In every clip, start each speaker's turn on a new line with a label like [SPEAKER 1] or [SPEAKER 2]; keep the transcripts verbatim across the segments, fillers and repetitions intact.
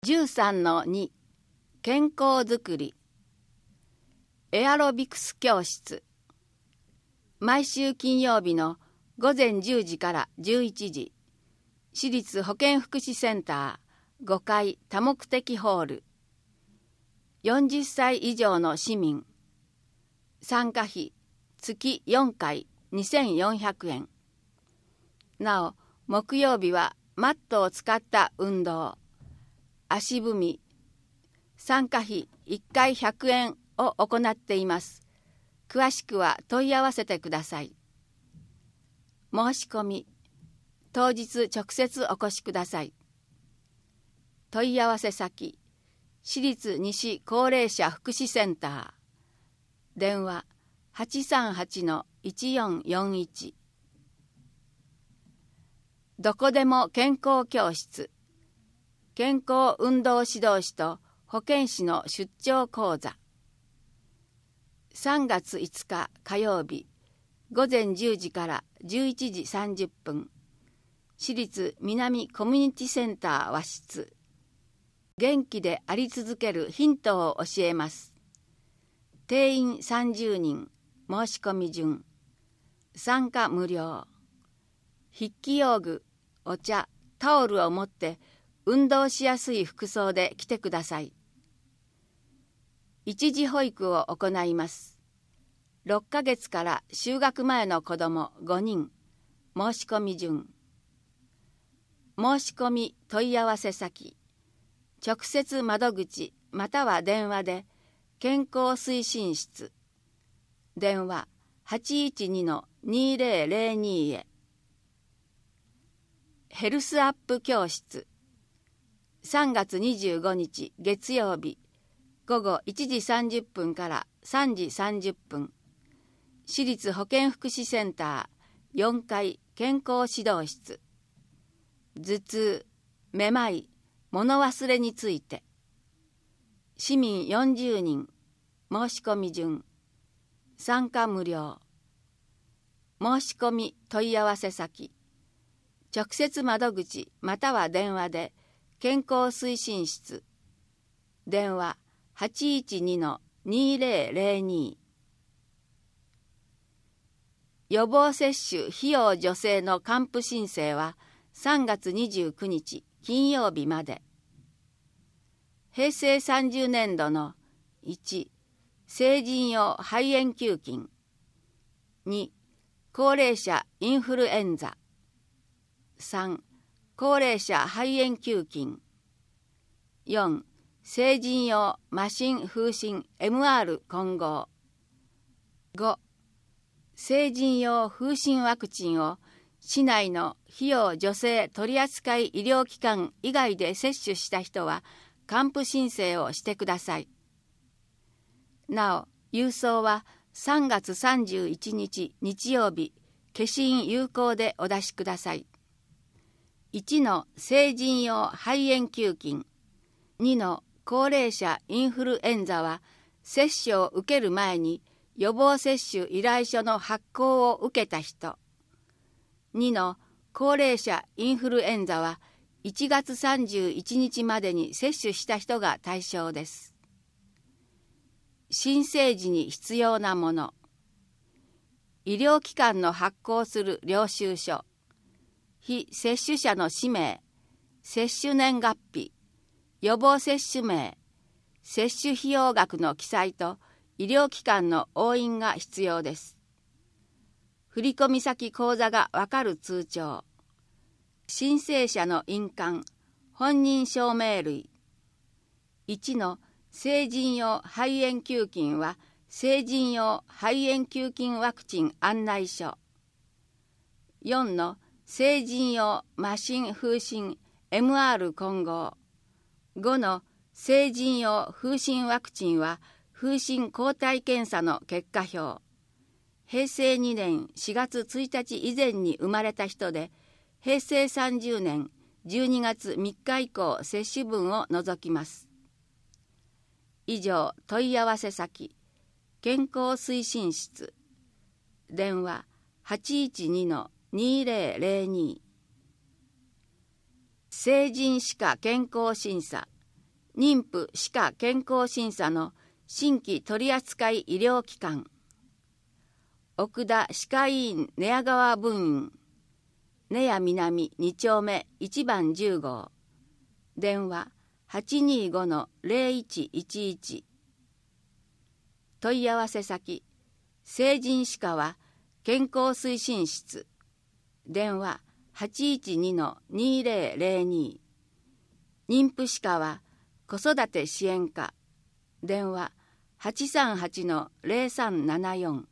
[SPEAKER 1] じゅうさんのに 健康づくりエアロビクス教室。毎週金曜日のごぜんじゅうじからじゅういちじ、市立保健福祉センターごかい多目的ホール。よんじゅっさい以上の市民。参加費月よんかいにせんよんひゃくえん。なお、木曜日はマットを使った運動、足踏み、参加費いっかいひゃくえんを行っています。詳しくは問い合わせてください。申し込み、当日直接お越しください。問い合わせ先、市立西高齢者福祉センター。電話 はちさんはちのいちよんよんいち。どこでも健康教室。健康運動指導士と保健師の出張講座。さんがついつか火曜日、ごぜんじゅうじからじゅういちじさんじゅっぷん、市立南コミュニティセンター和室。元気であり続けるヒントを教えます。定員さんじゅうにん、申し込み順。参加無料。筆記用具、お茶、タオルを持って運動しやすい服装で来てください。一時保育を行います。ろっかげつから就学前の子どもごにん。申し込み順。申し込み問い合わせ先。直接窓口または電話で健康推進室。電話 はちいちにのにぜろぜろに へ。ヘルスアップ教室。さんがつにじゅうごにち月曜日、ごごいちじさんじゅっぷんからさんじさんじゅっぷん、市立保健福祉センターよんかい健康指導室。頭痛、めまい、物忘れについて。市民よんじゅうにん、申し込み順。参加無料。申し込み問い合わせ先。直接窓口または電話で健康推進室。電話 はちいちにのにぜろぜろに。予防接種費用助成の還付申請はさんがつにじゅうくにち金曜日まで。平成さんじゅうねんどのいち、成人用肺炎球菌。に、高齢者インフルエンザ。さん、高齢者肺炎球菌。よん、成人用麻疹風疹 エムアール 混合。ご、成人用風疹ワクチンを市内の費用助成取扱医療機関以外で接種した人は還付申請をしてください。なお、郵送はさんがつさんじゅういちにち日曜日、消印有効でお出しください。いちの成人用肺炎球菌、にの高齢者インフルエンザは接種を受ける前に予防接種依頼書の発行を受けた人。にの高齢者インフルエンザはいちがつさんじゅういちにちまでに接種した人が対象です。申請時に必要なもの。医療機関の発行する領収書。非接種者の氏名、接種年月日、予防接種名、接種費用額の記載と医療機関の押印が必要です。振込先口座がわかる通帳。申請者の印鑑、本人証明類。いちの成人用肺炎球菌は成人用肺炎球菌ワクチン案内書。よんの成人用麻疹風疹 エムアール 混合。ごの成人用風疹ワクチンは風疹抗体検査の結果表。へいせいにねんしがつついたち以前に生まれた人で、へいせいさんじゅうねんじゅうにがつみっか以降接種分を除きます。以上、問い合わせ先、健康推進室。電話 はちいちにのにぜろぜろに。成人歯科健康審査。 妊婦歯科健康審査の新規取扱医療機関、奥田歯科医院寝屋川分院、寝屋南に丁目いちばんじゅう号、電話 はちにーごのゼロいちいちいち。問い合わせ先、成人歯科は健康推進室、電話 はちいちにのにゼロゼロに。妊婦歯科は子育て支援課、電話 はちさんはちのゼロさんななよん。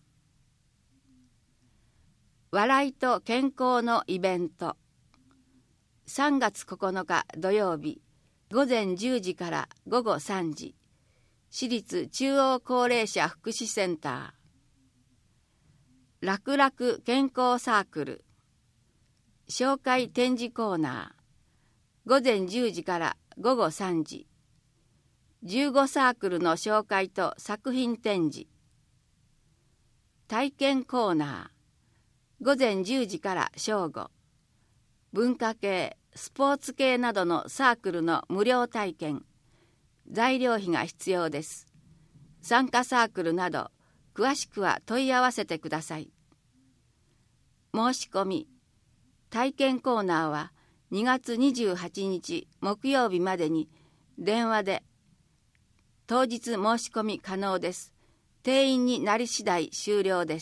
[SPEAKER 1] 笑いと健康のイベント、さんがつここのか土曜日、午前じゅうじから午後さんじ、市立中央高齢者福祉センター。楽々健康サークル、紹介展示コーナー、午前じゅうじから午後さんじ、じゅうごサークルの紹介と作品展示。体験コーナー、午前じゅうじから正午、文化系、スポーツ系などのサークルの無料体験。材料費が必要です。参加サークルなど詳しくは問い合わせてください。申し込み、体験コーナーはにがつにじゅうはちにち木曜日までに電話で、当日申し込み可能です。定員になり次第終了です。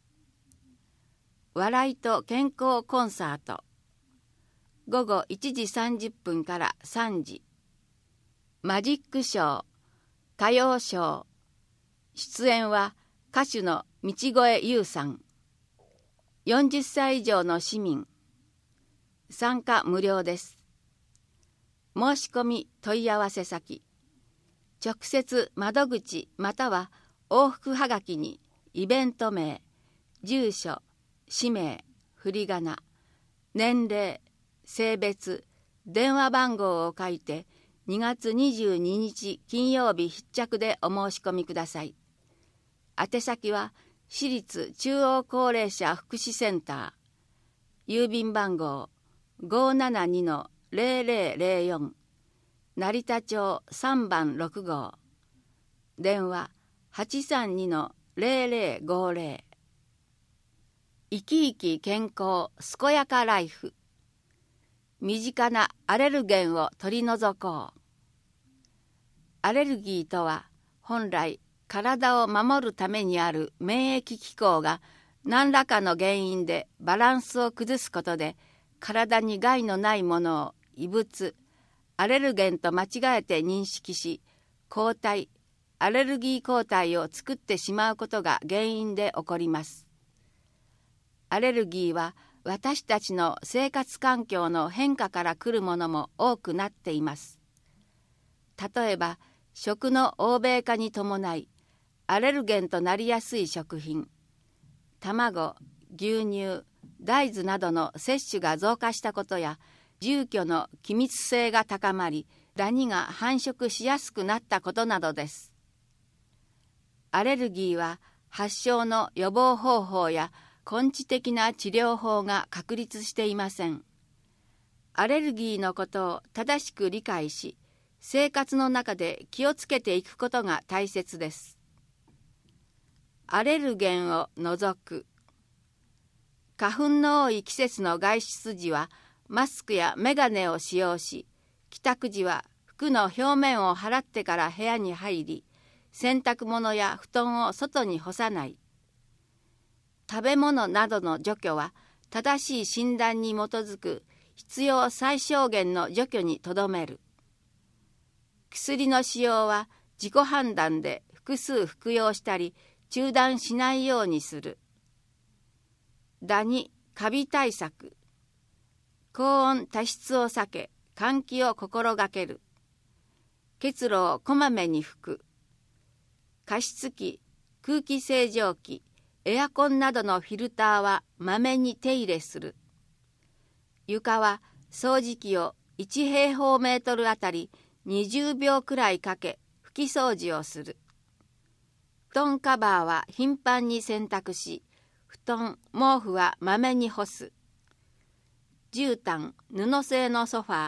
[SPEAKER 1] 笑いと健康コンサート、午後いちじさんじゅっぷんからさんじ。マジックショー、歌謡ショー。出演は歌手の道越優さん。よんじゅっさい以上の市民。参加無料です。申し込み問い合わせ先、直接窓口または往復はがきにイベント名、住所、氏名、振り仮名、年齢、性別、電話番号を書いてにがつにじゅうににち金曜日必着でお申し込みください。宛先は市立中央高齢者福祉センター、郵便番号 ごーななにのゼロゼロゼロよん、成田町さんばんろく号、電話 はちさんにのゼロゼロごゼロ。生き生き健康健やかライフ。身近なアレルゲンを取り除こう。アレルギーとは本来体を守るためにある免疫機構が何らかの原因でバランスを崩すことで体に害のないものを異物、アレルゲンと間違えて認識し、抗体、アレルギー抗体を作ってしまうことが原因で起こります。アレルギーは私たちの生活環境の変化から来るものも多くなっています。例えば、食の欧米化に伴い、アレルゲンとなりやすい食品、卵、牛乳、大豆などの摂取が増加したことや、住居の気密性が高まり、ダニが繁殖しやすくなったことなどです。アレルギーは発症の予防方法や根治的な治療法が確立していません。アレルギーのことを正しく理解し、生活の中で気をつけていくことが大切です。アレルゲンを除く。花粉の多い季節の外出時はマスクやメガネを使用し、帰宅時は服の表面を払ってから部屋に入り、洗濯物や布団を外に干さない。食べ物などの除去は正しい診断に基づく必要最小限の除去にとどめる。薬の使用は自己判断で複数服用したり中断しないようにする。ダニ・カビ対策。高温多湿を避け、換気を心がける。結露をこまめに拭く。加湿器、空気清浄機、エアコンなどのフィルターはまめに手入れする。床は掃除機をいちへいほうメートルあたりにじゅうびょうくらいかけ拭き掃除をする。布団カバーは頻繁に洗濯し、布団、毛布はまめに干す。絨毯、布製のソファー、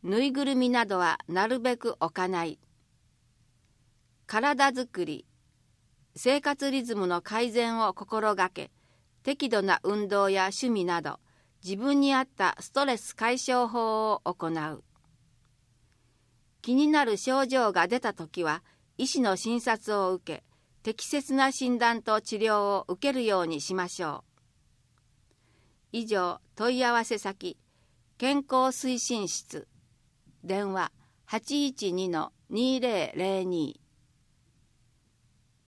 [SPEAKER 1] ぬいぐるみなどはなるべく置かない。体づくり、生活リズムの改善を心がけ、適度な運動や趣味など、自分に合ったストレス解消法を行う。気になる症状が出たときは、医師の診察を受け、適切な診断と治療を受けるようにしましょう。以上、問い合わせ先、健康推進室、電話 はちいちにのにぜろぜろに